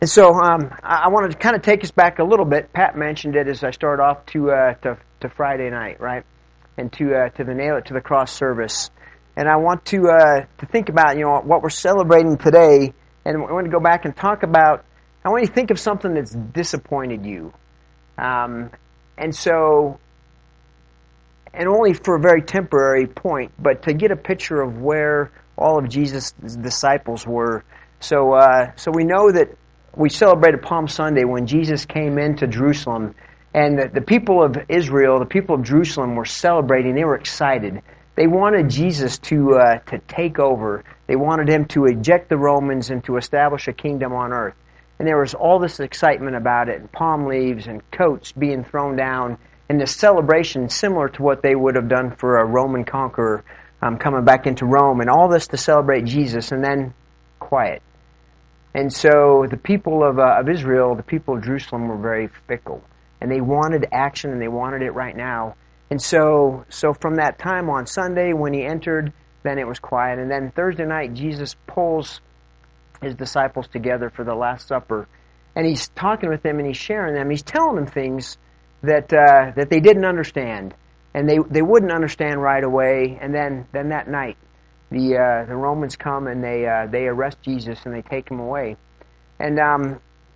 And so I wanted to kind of take us back a little bit. Pat mentioned it as I start off to Friday night, right, and to the Nail It to the Cross service. And I want to think about what we're celebrating today, and I want to go back and talk about. I want you to think of something that's disappointed you, and only for a very temporary point, but to get a picture of where all of Jesus' disciples were. So we know that we celebrated Palm Sunday when Jesus came into Jerusalem, and the people of Israel, the people of Jerusalem, were celebrating. They were excited. They wanted Jesus to take over. They wanted him to eject the Romans and to establish a kingdom on earth. And there was all this excitement about it, and palm leaves and coats being thrown down, and this celebration similar to what they would have done for a Roman conqueror coming back into Rome, and all this to celebrate Jesus, and then quiet. And so the people of Israel, the people of Jerusalem, were very fickle, and they wanted action, and they wanted it right now. And so from that time on Sunday when he entered, then it was quiet, and then Thursday night Jesus pulls his disciples together for the Last Supper, and he's talking with them and he's sharing them. He's telling them things that they didn't understand, and they wouldn't understand right away. And then that night, the Romans come and they arrest Jesus and they take him away. And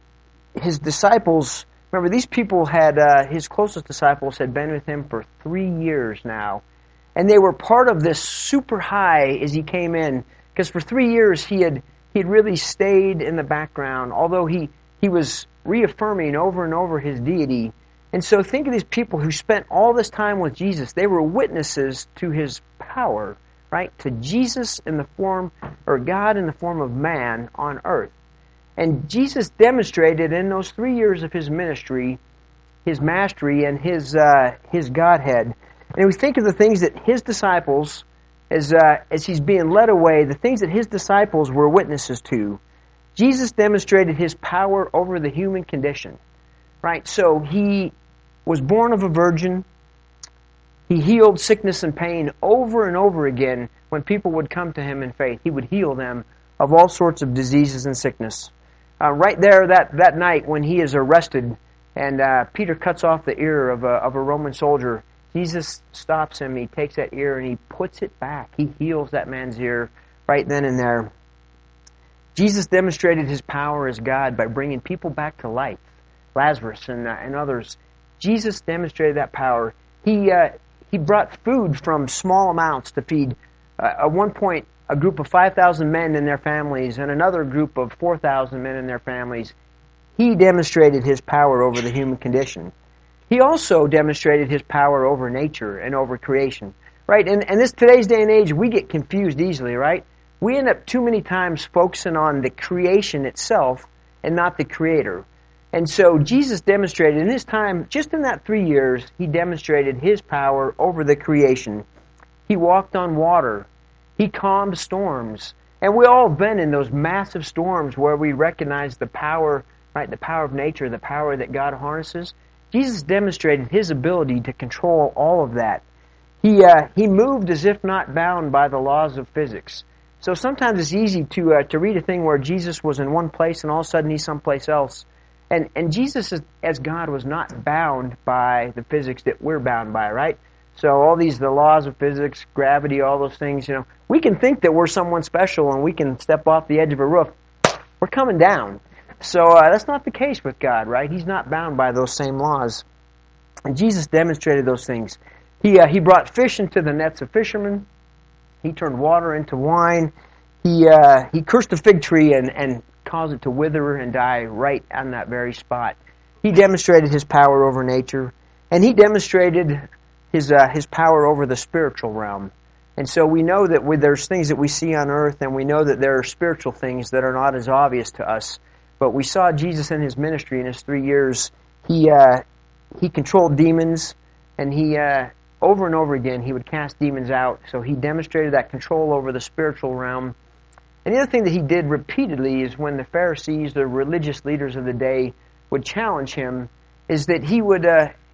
his disciples, remember, these people had his closest disciples had been with him for 3 years now, and they were part of this super high as he came in, because for 3 years he had really stayed in the background, although he was reaffirming over and over his deity. And so think of these people who spent all this time with Jesus. They were witnesses to his power, right? To Jesus in the form, or God in the form of man on earth. And Jesus demonstrated in those 3 years of his ministry, his mastery and his Godhead. And we think of the things that his disciples, as he's being led away, the things that his disciples were witnesses to. Jesus demonstrated his power over the human condition, right? So he was born of a virgin. He healed sickness and pain over and over again when people would come to him in faith. He would heal them of all sorts of diseases and sickness. Right there that night when he is arrested and Peter cuts off the ear of a Roman soldier, Jesus stops him, he takes that ear and he puts it back. He heals that man's ear right then and there. Jesus demonstrated his power as God by bringing people back to life. Lazarus and others. Jesus demonstrated that power. He brought food from small amounts to feed, at one point, a group of 5,000 men and their families, and another group of 4,000 men and their families. He demonstrated his power over the human condition. He also demonstrated his power over nature and over creation, right? And this today's day and age, we get confused easily, right? We end up too many times focusing on the creation itself and not the Creator. And so Jesus demonstrated in his time, just in that 3 years, he demonstrated his power over the creation. He walked on water. He calmed storms. And we all have been in those massive storms where we recognize the power, right? The power of nature, the power that God harnesses. Jesus demonstrated his ability to control all of that. He moved as if not bound by the laws of physics. So sometimes it's easy to read a thing where Jesus was in one place and all of a sudden he's someplace else. And Jesus, as God, was not bound by the physics that we're bound by, right? So all the laws of physics, gravity, all those things, we can think that we're someone special and we can step off the edge of a roof. We're coming down. So that's not the case with God, right? He's not bound by those same laws. And Jesus demonstrated those things. He brought fish into the nets of fishermen. He turned water into wine. He cursed the fig tree and caused it to wither and die right on that very spot. He demonstrated his power over nature, and he demonstrated his power over the spiritual realm. And so we know that there's things that we see on earth, and we know that there are spiritual things that are not as obvious to us. But we saw Jesus in his ministry in his 3 years. He controlled demons, and he over and over again he would cast demons out. So he demonstrated that control over the spiritual realm. And the other thing that he did repeatedly is when the Pharisees, the religious leaders of the day, would challenge him, is that he would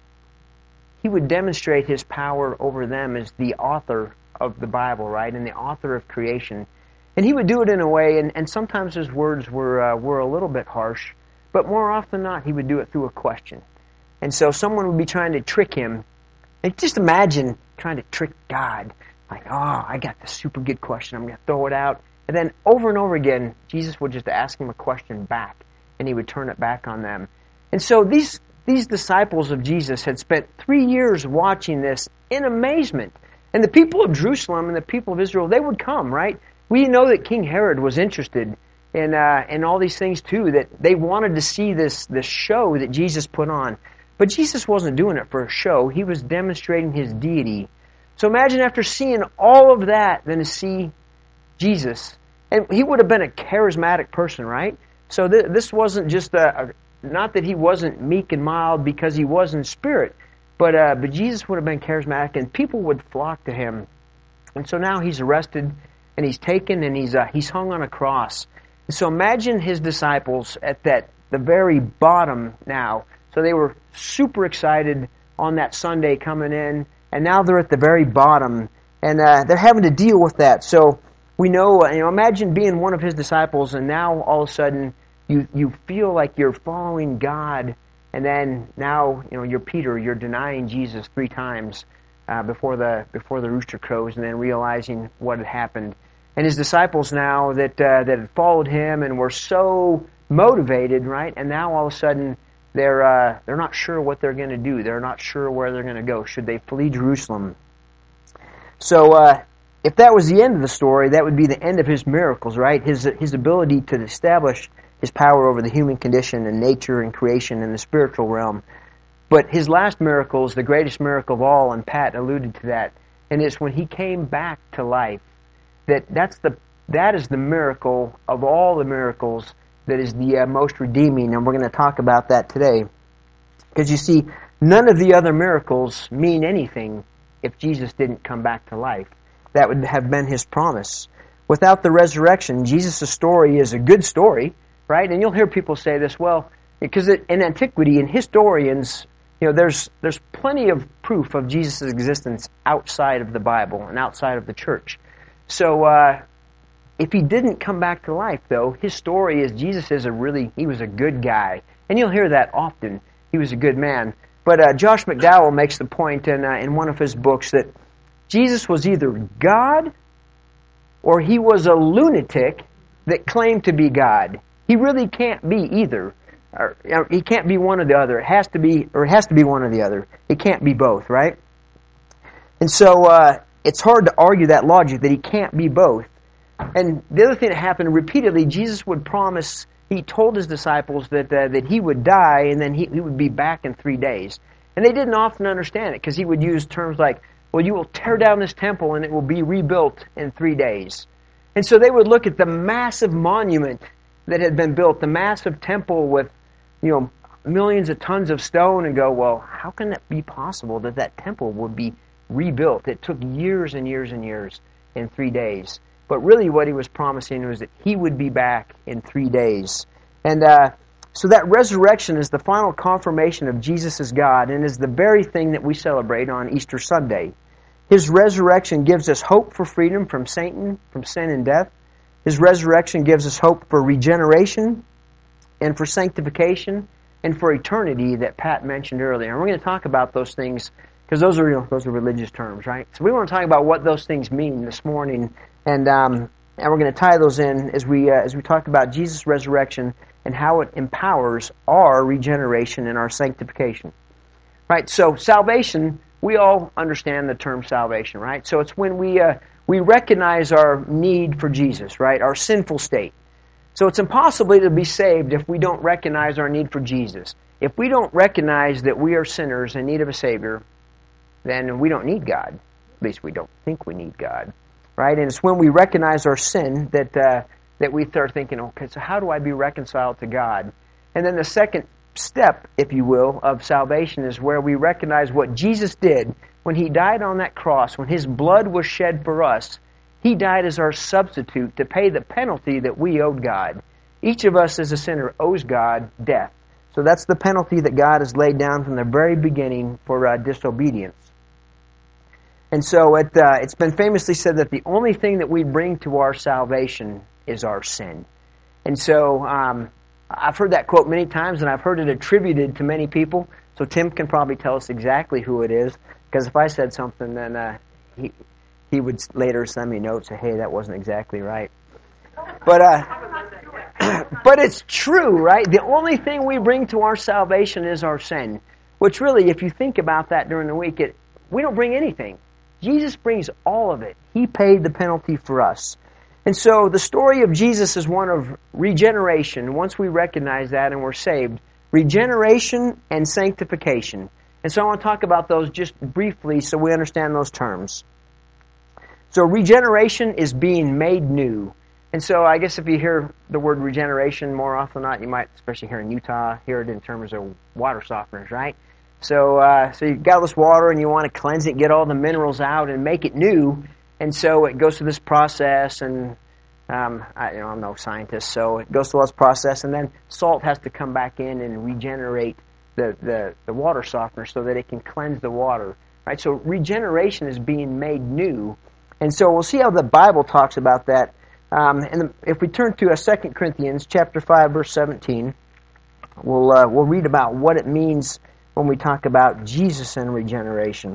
demonstrate his power over them as the author of the Bible, right, and the author of creation. And he would do it in a way, and sometimes his words were a little bit harsh, But more often than not, he would do it through a question. And so someone would be trying to trick him. And just imagine trying to trick God. Like, oh, I got this super good question. I'm going to throw it out. And then over and over again, Jesus would just ask him a question back, and he would turn it back on them. And so these disciples of Jesus had spent 3 years watching this in amazement. And the people of Jerusalem and the people of Israel, they would come, right? We know that King Herod was interested in all these things too, that they wanted to see this show that Jesus put on. But Jesus wasn't doing it for a show. He was demonstrating his deity. So imagine after seeing all of that, then to see Jesus. And he would have been a charismatic person, right? So this wasn't just not that he wasn't meek and mild because he was in spirit, but Jesus would have been charismatic, and people would flock to him. And so now he's arrested, and he's taken, and he's hung on a cross. And so imagine his disciples at the very bottom now. So they were super excited on that Sunday coming in, and now they're at the very bottom, and they're having to deal with that. So we know, imagine being one of his disciples, and now all of a sudden you feel like you're following God, and then now you're Peter, you're denying Jesus 3 times before the rooster crows, and then realizing what had happened. And his disciples now that had followed him and were so motivated, right? And now all of a sudden they're not sure what they're going to do. They're not sure where they're going to go. Should they flee Jerusalem? So if that was the end of the story, that would be the end of his miracles, right? His ability to establish his power over the human condition and nature and creation in the spiritual realm. But his last miracle is the greatest miracle of all, and Pat alluded to that. And it's when he came back to life. That is the miracle of all the miracles that is the most redeeming, and we're going to talk about that today. Because you see, none of the other miracles mean anything if Jesus didn't come back to life. That would have been his promise. Without the resurrection, Jesus' story is a good story, right? And you'll hear people say this, well, because in antiquity, in historians, there's plenty of proof of Jesus' existence outside of the Bible and outside of the church. So if he didn't come back to life, though, his story is he was a good guy. And you'll hear that often. He was a good man. But Josh McDowell makes the point in one of his books that Jesus was either God or he was a lunatic that claimed to be God. He really can't be either. Or he can't be one or the other. It has to be one or the other. It can't be both, right? And so it's hard to argue that logic that he can't be both. And the other thing that happened repeatedly, Jesus would promise, he told his disciples that he would die and then he would be back in 3 days. And they didn't often understand it because he would use terms like, well, you will tear down this temple and it will be rebuilt in 3 days. And so they would look at the massive monument that had been built, the massive temple with, millions of tons of stone, and go, well, how can it be possible that temple would be rebuilt? It took years and years and years in 3 days. But really what he was promising was that he would be back in 3 days. And so that resurrection is the final confirmation of Jesus as God and is the very thing that we celebrate on Easter Sunday. His resurrection gives us hope for freedom from Satan, from sin and death. His resurrection gives us hope for regeneration and for sanctification and for eternity that Pat mentioned earlier. And we're going to talk about those things because those are religious terms, right? So we want to talk about what those things mean this morning, and we're going to tie those in as we talk about Jesus' resurrection and how it empowers our regeneration and our sanctification. Right? So salvation, we all understand the term salvation, right? So it's when we recognize our need for Jesus, right? Our sinful state. So it's impossible to be saved if we don't recognize our need for Jesus. If we don't recognize that we are sinners in need of a Savior, then we don't need God. At least we don't think we need God, right? And it's when we recognize our sin that we start thinking, okay, so how do I be reconciled to God? And then the second step, if you will, of salvation is where we recognize what Jesus did when He died on that cross, when His blood was shed for us. He died as our substitute to pay the penalty that we owed God. Each of us as a sinner owes God death. So that's the penalty that God has laid down from the very beginning for disobedience. And so it's been famously said that the only thing that we bring to our salvation is our sin. And so I've heard that quote many times, and I've heard it attributed to many people. So Tim can probably tell us exactly who it is, because if I said something, then he would later send me notes and say, hey, that wasn't exactly right. But but it's true, right? The only thing we bring to our salvation is our sin. Which really, if you think about that during the week, we don't bring anything. Jesus brings all of it. He paid the penalty for us. And so the story of Jesus is one of regeneration. Once we recognize that and we're saved, regeneration and sanctification. And so I want to talk about those just briefly so we understand those terms. So regeneration is being made new. And so I guess if you hear the word regeneration more often than not, you might, especially here in Utah, hear it in terms of water softeners, right? So you got this water and you want to cleanse it, get all the minerals out and make it new. And so it goes through this process, and I'm no scientist, so it goes through this process, and then salt has to come back in and regenerate the water softener so that it can cleanse the water, right? So regeneration is being made new. And so we'll see how the Bible talks about that. And if we turn to 2 Corinthians chapter 5, verse 17, we'll read about what it means when we talk about Jesus and regeneration.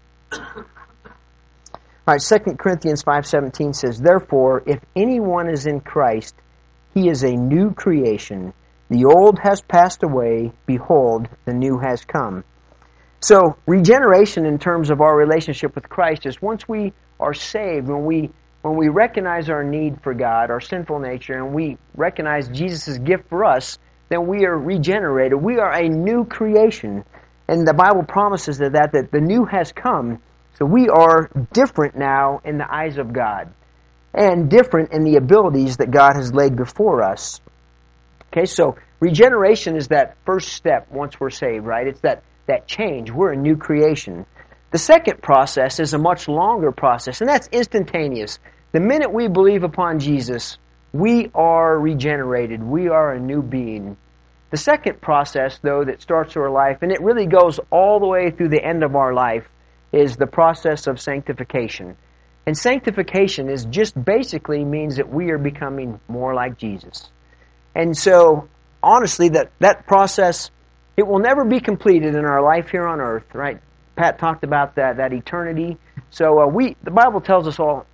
All right, 2 Corinthians 5:17 says, therefore, if anyone is in Christ, he is a new creation. The old has passed away. Behold, the new has come. So, regeneration in terms of our relationship with Christ is once we are saved, when we recognize our need for God, our sinful nature, and we recognize Jesus' gift for us, then we are regenerated. We are a new creation. And the Bible promises that the new has come. So we are different now in the eyes of God, and different in the abilities that God has laid before us. Okay, so regeneration is that first step once we're saved, right? It's that change. We're a new creation. The second process is a much longer process, and that's instantaneous. The minute we believe upon Jesus, we are regenerated. We are a new being. The second process, though, that starts our life, and it really goes all the way through the end of our life, is the process of sanctification. And sanctification is just basically means that we are becoming more like Jesus. And so, honestly, that process, it will never be completed in our life here on earth, right? Pat talked about that eternity. So the Bible tells us all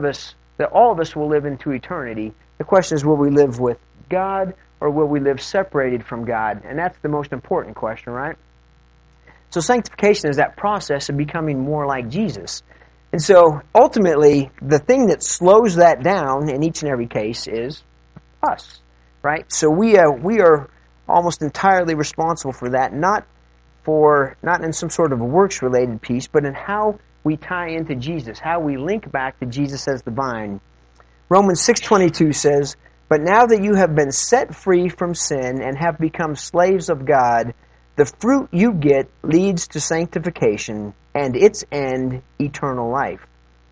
of us will live into eternity. The question is, will we live with God or will we live separated from God? And that's the most important question, right? So sanctification is that process of becoming more like Jesus. And so ultimately, the thing that slows that down in each and every case is us, right? So we are almost entirely responsible for that, not in some sort of a works-related piece, but in how we tie into Jesus, how we link back to Jesus as the vine. Romans 6:22 says, but now that you have been set free from sin and have become slaves of God, the fruit you get leads to sanctification, and its end, eternal life.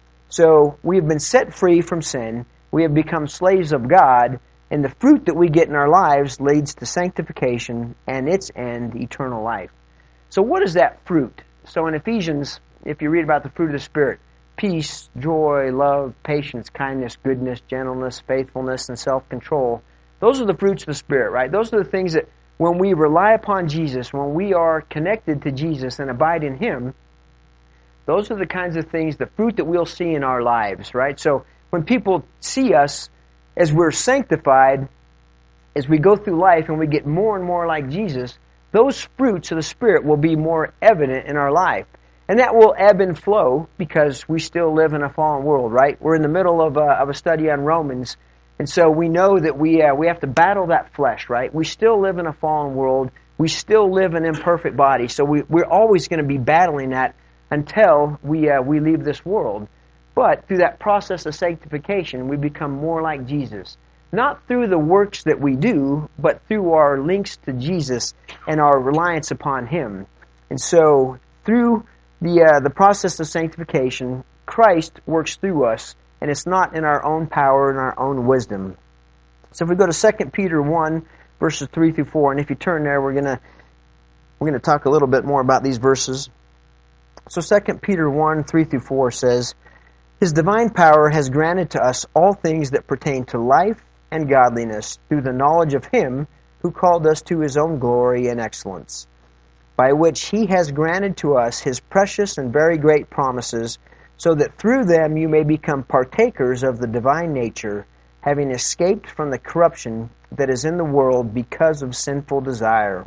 So we have been set free from sin, we have become slaves of God, and the fruit that we get in our lives leads to sanctification, and its end, eternal life. So what is that fruit? So in Ephesians, if you read about the fruit of the Spirit, peace, joy, love, patience, kindness, goodness, gentleness, faithfulness, and self-control, those are the fruits of the Spirit, right? Those are the things that when we rely upon Jesus, when we are connected to Jesus and abide in Him, those are the kinds of things, the fruit that we'll see in our lives, right? So when people see us as we're sanctified, as we go through life and we get more and more like Jesus, those fruits of the Spirit will be more evident in our life. And that will ebb and flow because we still live in a fallen world, right? We're in the middle of a study on Romans, and so we know that we have to battle that flesh, right? We still live in a fallen world. We still live in imperfect bodies, so we're always going to be battling that until we leave this world. But through that process of sanctification, we become more like Jesus. Not through the works that we do, but through our links to Jesus and our reliance upon Him. And so, through the process of sanctification, Christ works through us, and it's not in our own power and our own wisdom. So if we go to 2 Peter 1, verses 3 through 4, and if you turn there, we're going to talk a little bit more about these verses. So 2 Peter 1, 3 through 4 says, His divine power has granted to us all things that pertain to life and godliness through the knowledge of Him who called us to His own glory and excellence, by which He has granted to us His precious and very great promises, so that through them you may become partakers of the divine nature, having escaped from the corruption that is in the world because of sinful desire.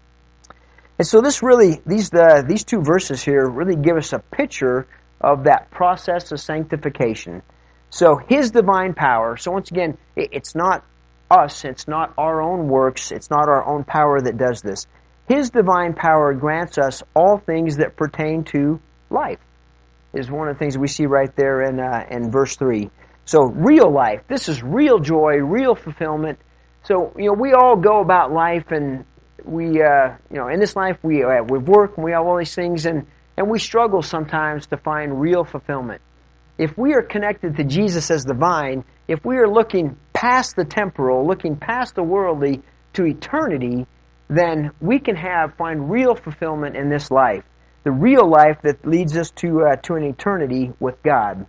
And so these two verses here really give us a picture of that process of sanctification. So His divine power, so once again, it's not us, it's not our own works, it's not our own power that does this. His divine power grants us all things that pertain to life, is one of the things we see right there in verse 3. So real life, this is real joy, real fulfillment. So, we all go about life, and we, in this life we work and we have all these things, and we struggle sometimes to find real fulfillment. If we are connected to Jesus as the vine, if we are looking past the temporal, looking past the worldly to eternity, then we can find real fulfillment in this life, the real life that leads us to an eternity with God.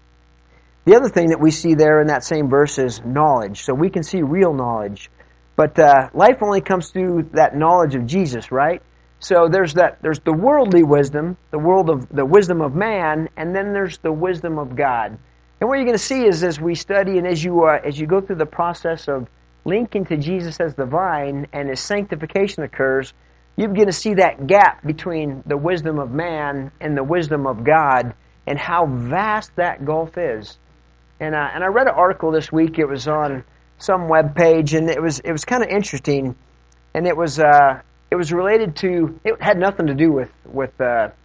The other thing that we see there in that same verse is knowledge. So we can see real knowledge. But life only comes through that knowledge of Jesus, right? So there's the worldly wisdom, the wisdom of man, and then there's the wisdom of God. And what you're going to see is, as we study and as you go through the process of linking to Jesus as the vine and as sanctification occurs, you're going to see that gap between the wisdom of man and the wisdom of God, and how vast that gulf is. And I read an article this week. It was on some web page, and it was kind of interesting. And it was related to, it had nothing to do with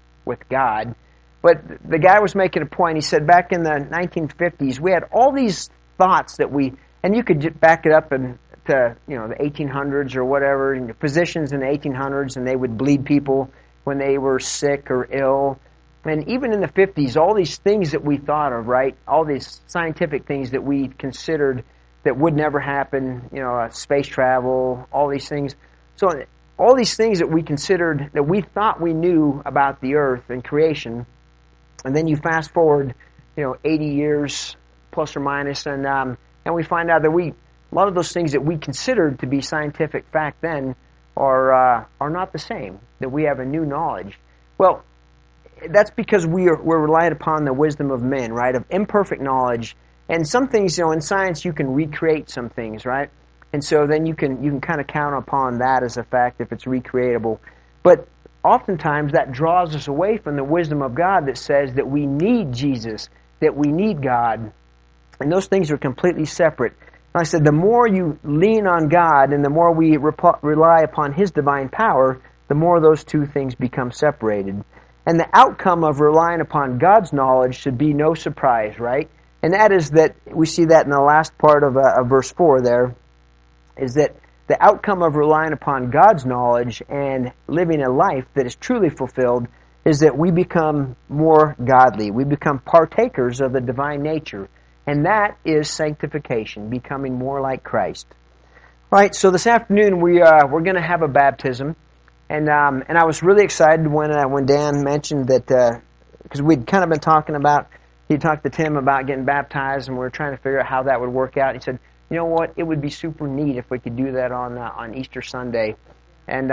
God, but the guy was making a point. He said back in the 1950s we had all these thoughts and you could back it up to the 1800s or whatever, and physicians in the 1800s, and they would bleed people when they were sick or ill. And even in the 50s, all these things that we thought of, right? All these scientific things that we considered that would never happen, space travel, all these things. So all these things that we considered, that we thought we knew about the earth and creation, and then you fast forward, 80 years plus or minus, and we find out that a lot of those things that we considered to be scientific fact then are not the same. That we have a new knowledge. Well, that's because we're relying upon the wisdom of men, right? Of imperfect knowledge. And some things, in science you can recreate some things, right? And so then you can kind of count upon that as a fact if it's recreatable. But oftentimes that draws us away from the wisdom of God that says that we need Jesus, that we need God. And those things are completely separate. Like I said, the more you lean on God and the more we rely upon His divine power, the more those two things become separated. And the outcome of relying upon God's knowledge should be no surprise, right? And that is that, we see that in the last part of verse 4 there, is that the outcome of relying upon God's knowledge and living a life that is truly fulfilled is that we become more godly. We become partakers of the divine nature. And that is sanctification, becoming more like Christ. Right, so this afternoon we're going to have a baptism. And I was really excited when Dan mentioned that, because we'd kind of been talking about, he talked to Tim about getting baptized, and we were trying to figure out how that would work out. He said, you know what, it would be super neat if we could do that on Easter Sunday. And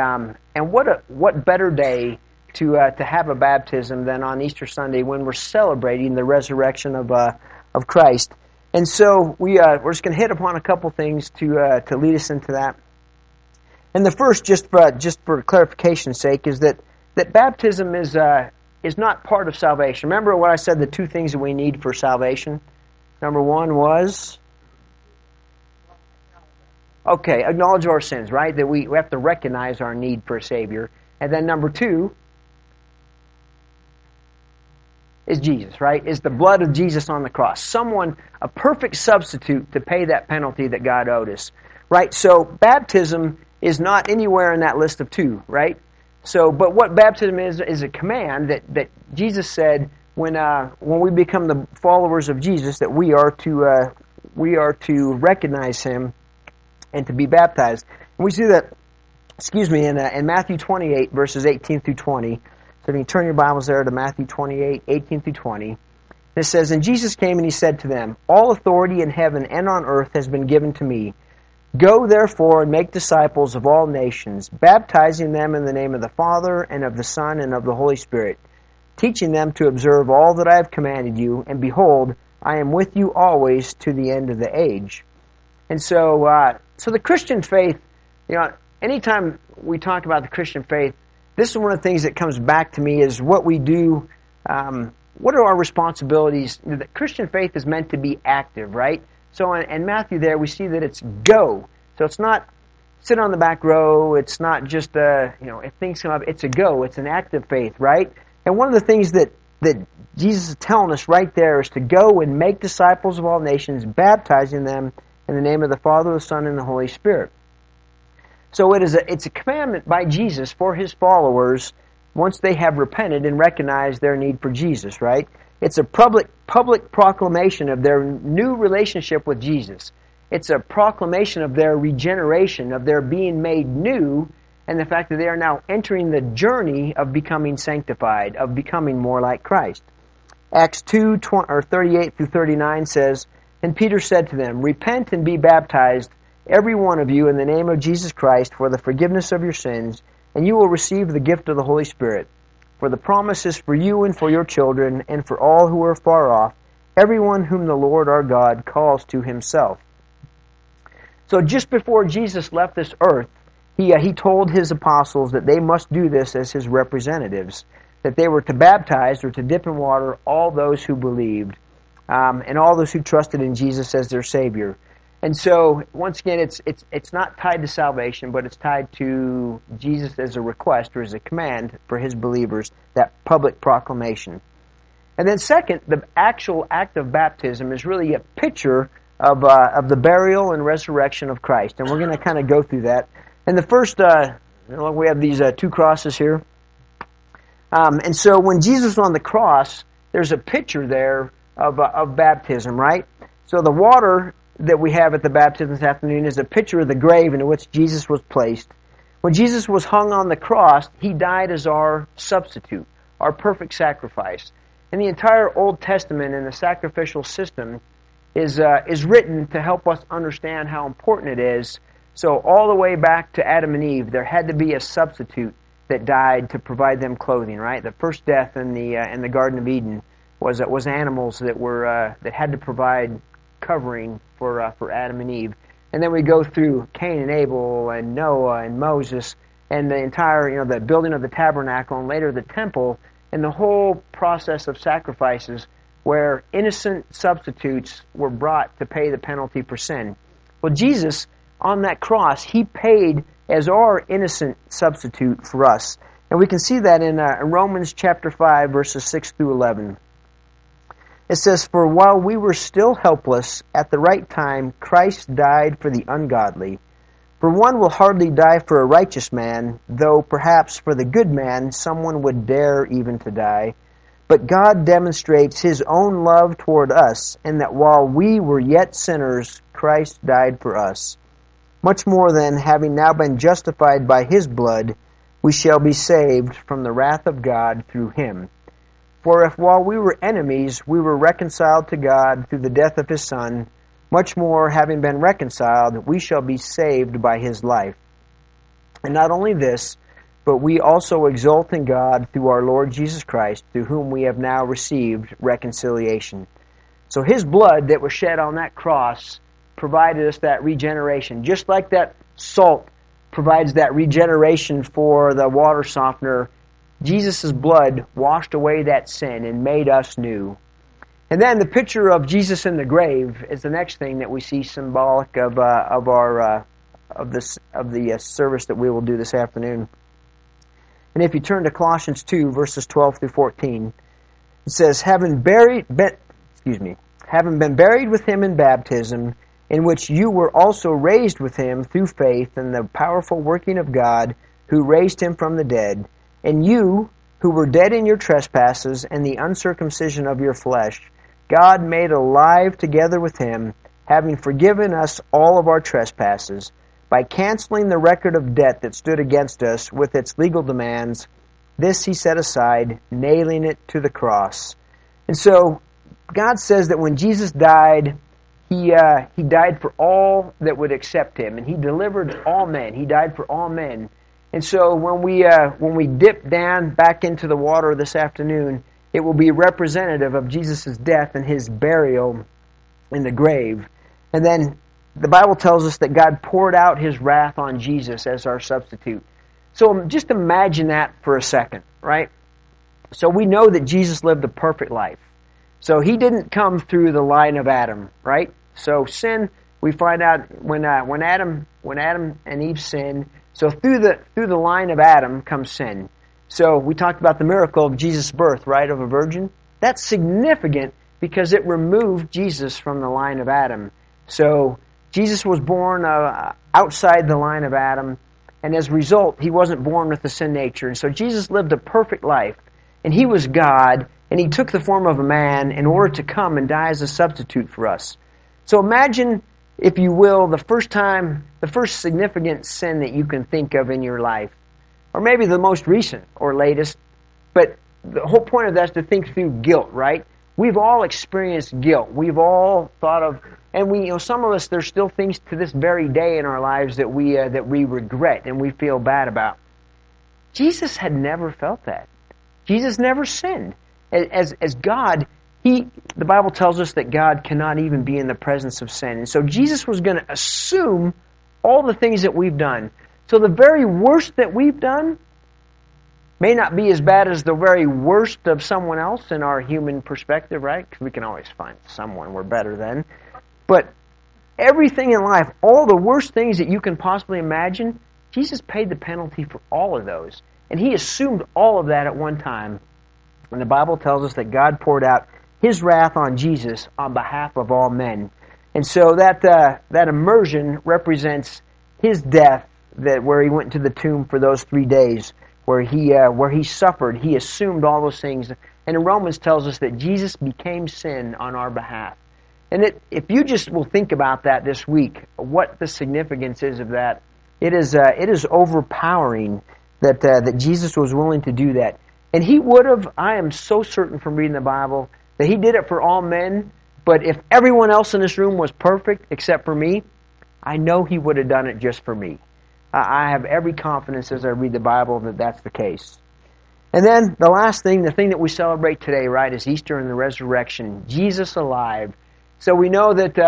what better day to have a baptism than on Easter Sunday when we're celebrating the resurrection of Christ. And so we're just going to hit upon a couple things to lead us into that. And the first, just for clarification's sake, is that baptism is not part of salvation. Remember what I said, the two things that we need for salvation? Number one was, acknowledge our sins, right? That we have to recognize our need for a Savior. And then number two is Jesus, right? Is the blood of Jesus on the cross. A perfect substitute to pay that penalty that God owed us, right? So baptism is not anywhere in that list of two, right? So, but what baptism is a command that Jesus said when we become the followers of Jesus, that we are to recognize Him and to be baptized. And we see that, in Matthew 28 verses 18 through 20. So if you turn your Bibles there to Matthew 28, 18 through 20. It says, "And Jesus came and He said to them, All authority in heaven and on earth has been given to me. Go therefore and make disciples of all nations, baptizing them in the name of the Father, and of the Son, and of the Holy Spirit, teaching them to observe all that I have commanded you, and behold, I am with you always to the end of the age. And so the Christian faith, anytime we talk about the Christian faith, this is one of the things that comes back to me is what we do. What are our responsibilities? The Christian faith is meant to be active, right? So in Matthew there, we see that it's go. So it's not sit on the back row. It's not just, if things come up, it's a go. It's an active faith, right? And one of the things that Jesus is telling us right there is to go and make disciples of all nations, baptizing them in the name of the Father, the Son, and the Holy Spirit. So it's a commandment by Jesus for His followers once they have repented and recognized their need for Jesus, right? It's a public proclamation of their new relationship with Jesus. It's a proclamation of their regeneration, of their being made new, and the fact that they are now entering the journey of becoming sanctified, of becoming more like Christ. Acts 2:38 through 39 says, "And Peter said to them, Repent and be baptized, every one of you, in the name of Jesus Christ, for the forgiveness of your sins, and you will receive the gift of the Holy Spirit. For the promise is for you and for your children, and for all who are far off, everyone whom the Lord our God calls to Himself." So just before Jesus left this earth, he told His apostles that they must do this as His representatives, that they were to baptize or to dip in water all those who believed, and all those who trusted in Jesus as their Savior. And so, once again, it's not tied to salvation, but it's tied to Jesus as a request or as a command for His believers, that public proclamation. And then second, the actual act of baptism is really a picture of the burial and resurrection of Christ. And we're going to kind of go through that. And the first, we have these two crosses here. And so when Jesus was on the cross, there's a picture there of baptism, right? So the water that we have at the baptism this afternoon is a picture of the grave into which Jesus was placed. When Jesus was hung on the cross, He died as our substitute, our perfect sacrifice. And the entire Old Testament and the sacrificial system is written to help us understand how important it is. So all the way back to Adam and Eve, there had to be a substitute that died to provide them clothing, right? The first death in the Garden of Eden was animals that had to provide covering for Adam and Eve. And then we go through Cain and Abel and Noah and Moses and the entire, the building of the tabernacle and later the temple and the whole process of sacrifices where innocent substitutes were brought to pay the penalty for sin. Well, Jesus, on that cross, He paid as our innocent substitute for us. And we can see that in Romans chapter 5, verses 6 through 11. It says, "For while we were still helpless, at the right time Christ died for the ungodly. For one will hardly die for a righteous man, though perhaps for the good man someone would dare even to die. But God demonstrates His own love toward us, in that while we were yet sinners, Christ died for us. Much more then, having now been justified by His blood, we shall be saved from the wrath of God through Him. For if while we were enemies, we were reconciled to God through the death of His Son, much more, having been reconciled, we shall be saved by His life. And not only this, but we also exult in God through our Lord Jesus Christ, through whom we have now received reconciliation." So His blood that was shed on that cross provided us that regeneration. Just like that salt provides that regeneration for the water softener, Jesus' blood washed away that sin and made us new. And then the picture of Jesus in the grave is the next thing that we see symbolic of the service that we will do this afternoon. And if you turn to Colossians 2, verses 12 through 14, it says, having been buried with Him in baptism, in which you were also raised with Him through faith in the powerful working of God, who raised Him from the dead. And you, who were dead in your trespasses and the uncircumcision of your flesh, God made alive together with Him, having forgiven us all of our trespasses, by canceling the record of debt that stood against us with its legal demands. This He set aside, nailing it to the cross. And so, God says that when Jesus died, He died for all that would accept him, and he delivered all men. He died for all men. And so when we dip down back into the water this afternoon, it will be representative of Jesus' death and his burial in the grave. And then the Bible tells us that God poured out his wrath on Jesus as our substitute. So just imagine that for a second, right? So we know that Jesus lived a perfect life. So he didn't come through the line of Adam, right? So sin, we find out when Adam and Eve sinned. So through the line of Adam comes sin. So we talked about the miracle of Jesus' birth, right, of a virgin. That's significant because it removed Jesus from the line of Adam. So Jesus was born outside the line of Adam, and as a result, he wasn't born with the sin nature. And so Jesus lived a perfect life, and he was God, and he took the form of a man in order to come and die as a substitute for us. So imagine, if you will, the first significant sin that you can think of in your life, or maybe the most recent or latest, but the whole point of that is to think through guilt, right? We've all experienced guilt. We've all thought of, and some of us, there's still things to this very day in our lives that we regret and we feel bad about. Jesus had never felt that. Jesus never sinned. As God, the Bible tells us that God cannot even be in the presence of sin. And so Jesus was going to assume all the things that we've done. So the very worst that we've done may not be as bad as the very worst of someone else in our human perspective, right? Because we can always find someone we're better than. But everything in life, all the worst things that you can possibly imagine, Jesus paid the penalty for all of those. And he assumed all of that at one time. And the Bible tells us that God poured out his wrath on Jesus on behalf of all men. And so that immersion represents his death, where he went to the tomb for those 3 days, where he suffered. He assumed all those things. And in Romans tells us that Jesus became sin on our behalf. And if you just will think about that this week, what the significance is of that, it is overpowering that Jesus was willing to do that. And he would have, I am so certain from reading the Bible, that he did it for all men, but if everyone else in this room was perfect except for me, I know he would have done it just for me. I have every confidence as I read the Bible that that's the case. And then the last thing, the thing that we celebrate today, right, is Easter and the resurrection. Jesus alive. So we know that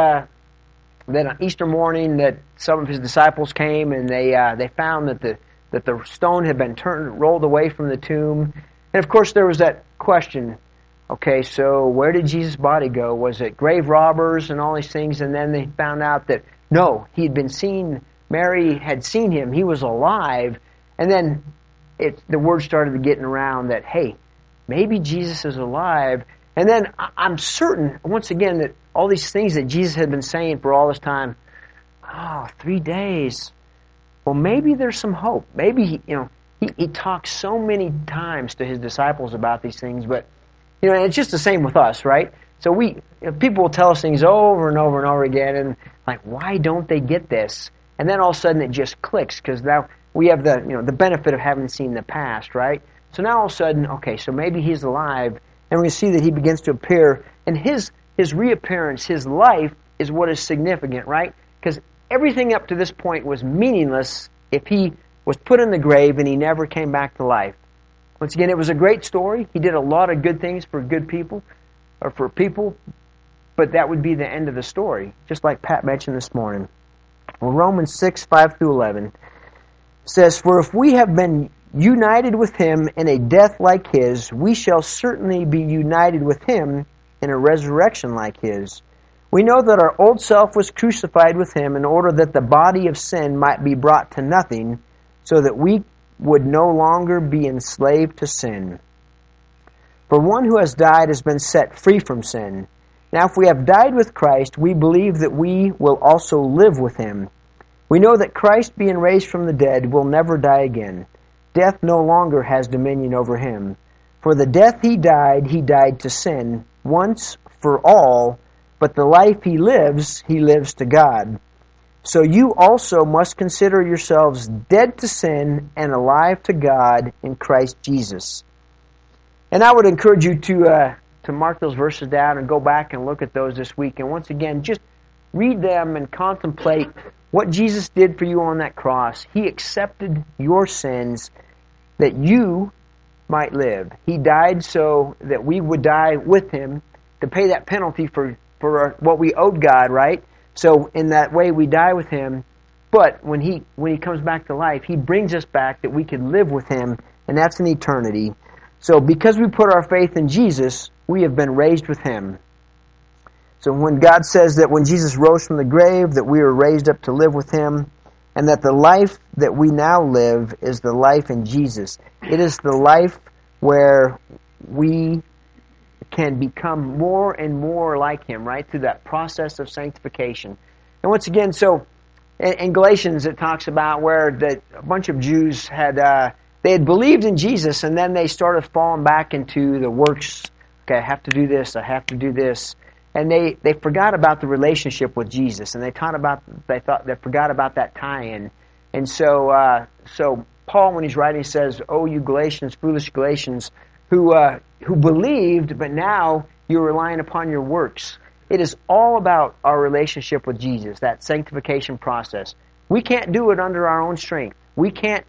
on Easter morning that some of his disciples came and they found that the stone had been rolled away from the tomb. And of course there was that question, okay, so where did Jesus' body go? Was it grave robbers and all these things? And then they found out that, no, he'd been seen, Mary had seen him, he was alive. And then the word started getting around that, hey, maybe Jesus is alive. And then I'm certain, once again, that all these things that Jesus had been saying for all this time, 3 days, well, maybe there's some hope. Maybe, he talks so many times to his disciples about these things, but, and it's just the same with us, right? So people will tell us things over and over and over again, and like, why don't they get this? And then all of a sudden it just clicks, because now we have the benefit of having seen the past, right? So now all of a sudden, okay, so maybe he's alive, and we're going to see that he begins to appear, and his reappearance, his life, is what is significant, right? Because everything up to this point was meaningless if he was put in the grave and he never came back to life. Once again, it was a great story. He did a lot of good things for good people, or for people, but that would be the end of the story, just like Pat mentioned this morning. Well, Romans 6, 5 through 11 says, "For if we have been united with him in a death like his, we shall certainly be united with him in a resurrection like his. We know that our old self was crucified with him in order that the body of sin might be brought to nothing, so that we would no longer be enslaved to sin. For one who has died has been set free from sin. Now if we have died with Christ, we believe that we will also live with him. We know that Christ, being raised from the dead, will never die again. Death no longer has dominion over him. For the death he died to sin, once for all, but the life he lives to God. So you also must consider yourselves dead to sin and alive to God in Christ Jesus." And I would encourage you to mark those verses down and go back and look at those this week. And once again, just read them and contemplate what Jesus did for you on that cross. He accepted your sins that you might live. He died so that we would die with Him to pay that penalty for what we owed God, right? So in that way we die with Him, but when He comes back to life, He brings us back that we can live with Him, and that's in eternity. So because we put our faith in Jesus, we have been raised with Him. So when God says that when Jesus rose from the grave, that we are raised up to live with Him, and that the life that we now live is the life in Jesus. It is the life where we can become more and more like Him, right, through that process of sanctification. And once again, so in Galatians it talks about where a bunch of Jews had they had believed in Jesus, and then they started falling back into the works. Okay, I have to do this, I have to do this. And they forgot about the relationship with Jesus, and they forgot about that tie-in. And so Paul, when he's writing, says, "Oh, you Galatians, foolish Galatians, who believed, but now you're relying upon your works." It is all about our relationship with Jesus, that sanctification process. We can't do it under our own strength. We can't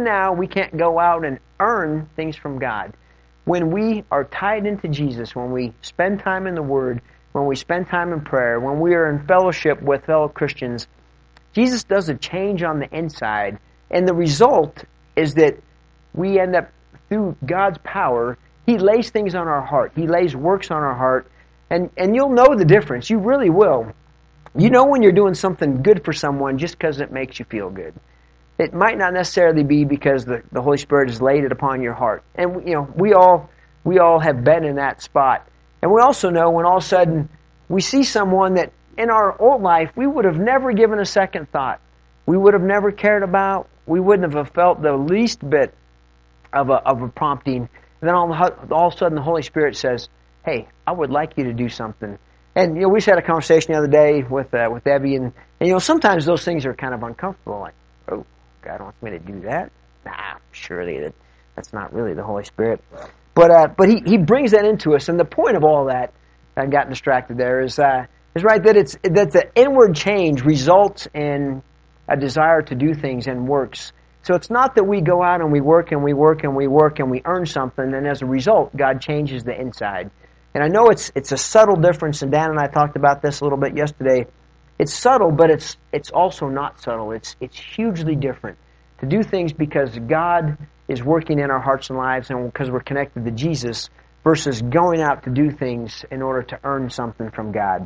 go out and earn things from God. When we are tied into Jesus, when we spend time in the Word, when we spend time in prayer, when we are in fellowship with fellow Christians, Jesus does a change on the inside, and the result is that we end up, through God's power, He lays things on our heart. He lays works on our heart, and you'll know the difference. You really will. You know when you're doing something good for someone just because it makes you feel good. It might not necessarily be because the Holy Spirit has laid it upon your heart. And we all have been in that spot. And we also know when all of a sudden we see someone that in our old life we would have never given a second thought. We would have never cared about. We wouldn't have felt the least bit of a prompting. And then all of a sudden the Holy Spirit says, "Hey, I would like you to do something." And we just had a conversation the other day with Debbie, and sometimes those things are kind of uncomfortable. Like, oh, God wants me to do that? Nah, surely that's not really the Holy Spirit. But he brings that into us, and the point of all that, I got distracted there, is right that the inward change results in a desire to do things and works. So it's not that we go out and we work and we work and we work and we earn something, and as a result, God changes the inside. And I know it's a subtle difference, and Dan and I talked about this a little bit yesterday. It's subtle, but it's also not subtle. It's hugely different to do things because God is working in our hearts and lives, and because we're connected to Jesus, versus going out to do things in order to earn something from God.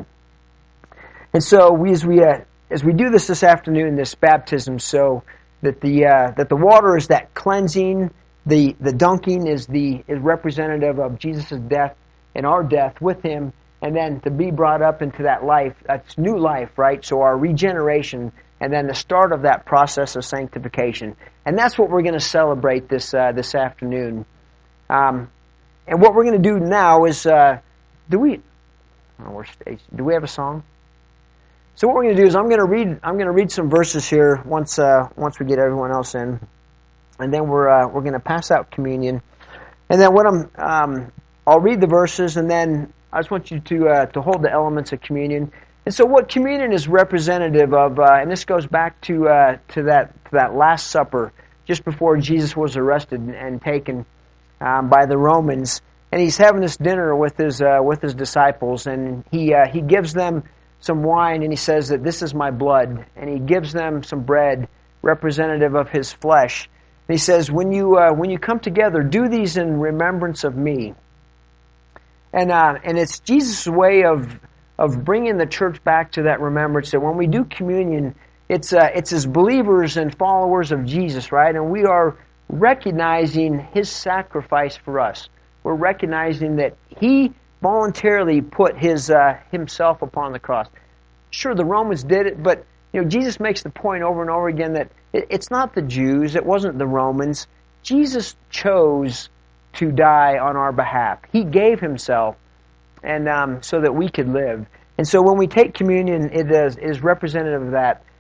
And so as we do this afternoon, this baptism, so that the water is that cleansing, the dunking is representative of Jesus' death and our death with Him, and then to be brought up into that life, that's new life, right? So our regeneration, and then the start of that process of sanctification. And that's what we're going to celebrate this afternoon. And what we're going to do now is, do we have a song? So what we're going to do is I'm going to read some verses here once we get everyone else in, and then we're going to pass out communion. And then I'll read the verses, and then I just want you to hold the elements of communion. And so what communion is representative of, and this goes back to that Last Supper, just before Jesus was arrested and taken by the Romans, and he's having this dinner with his disciples, and he gives them some wine, and he says that this is my blood, and he gives them some bread, representative of his flesh. And he says, when you come together, do these in remembrance of me. And it's Jesus' way of bringing the church back to that remembrance, that when we do communion, it's as believers and followers of Jesus, right? And we are recognizing His sacrifice for us. We're recognizing that He voluntarily put Himself upon the cross. Sure, the Romans did it, but Jesus makes the point over and over again that it's not the Jews, it wasn't the Romans. Jesus chose to die on our behalf. He gave Himself, and so that we could live. And so when we take communion, it is representative of that.